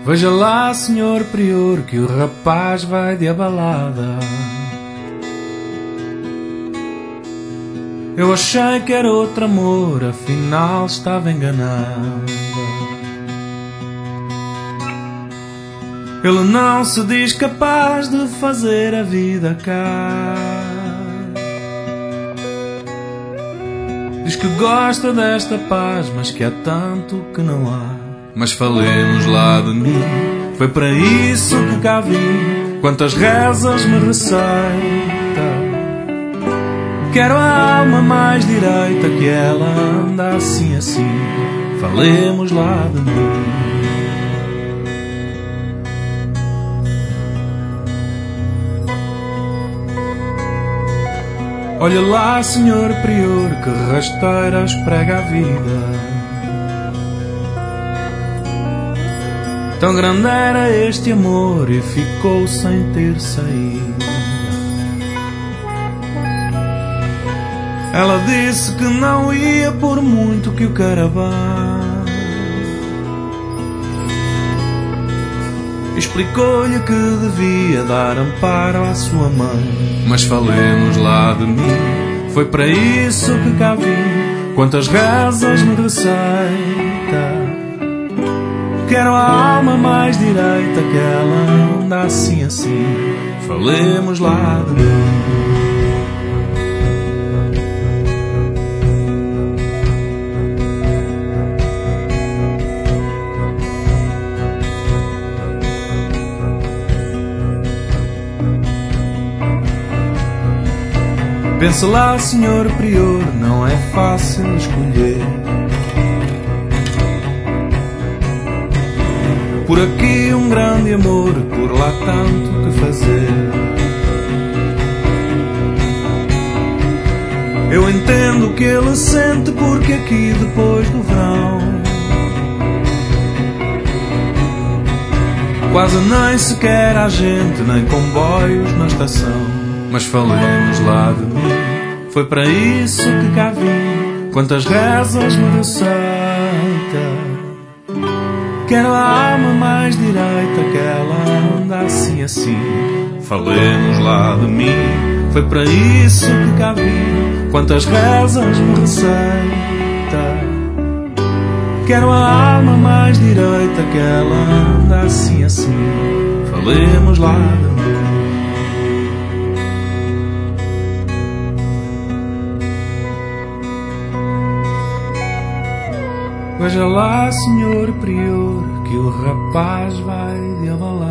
Veja lá, senhor prior, que o rapaz vai de abalada. Eu achei que era outro amor, afinal estava enganada. Ele não se diz capaz de fazer a vida cá. Diz que gosta desta paz, mas que há tanto que não há. Mas falemos lá de mim, foi para isso que cá vim. Quantas rezas me receita, quero a alma mais direita, que ela anda assim assim. Falemos lá de mim. Olha lá, senhor prior, que rasteiras prega a vida. Tão grande era este amor e ficou sem ter saída. Ela disse que não ia por muito que o caravão. Explicou-lhe que devia dar amparo à sua mãe. Mas falemos lá de mim, foi para isso que cá vim. Quantas rezas me receita, quero a alma mais direita, que ela anda assim assim. Falemos lá de mim. Pensa lá, senhor prior, não é fácil escolher. Por aqui um grande amor, por lá tanto que fazer. Eu entendo o que ele sente, porque aqui depois do verão quase nem sequer há gente, nem comboios na estação. Mas falemos lá de mim, foi para isso que cá vim. Quantas rezas me receita, quero a alma mais direita, que ela anda assim assim. Falemos lá de mim, foi para isso que cá vim. Quantas rezas me receita, quero a alma mais direita, que ela anda assim assim. Falemos lá de mim. Veja lá, senhor prior, que o rapaz vai de abalada.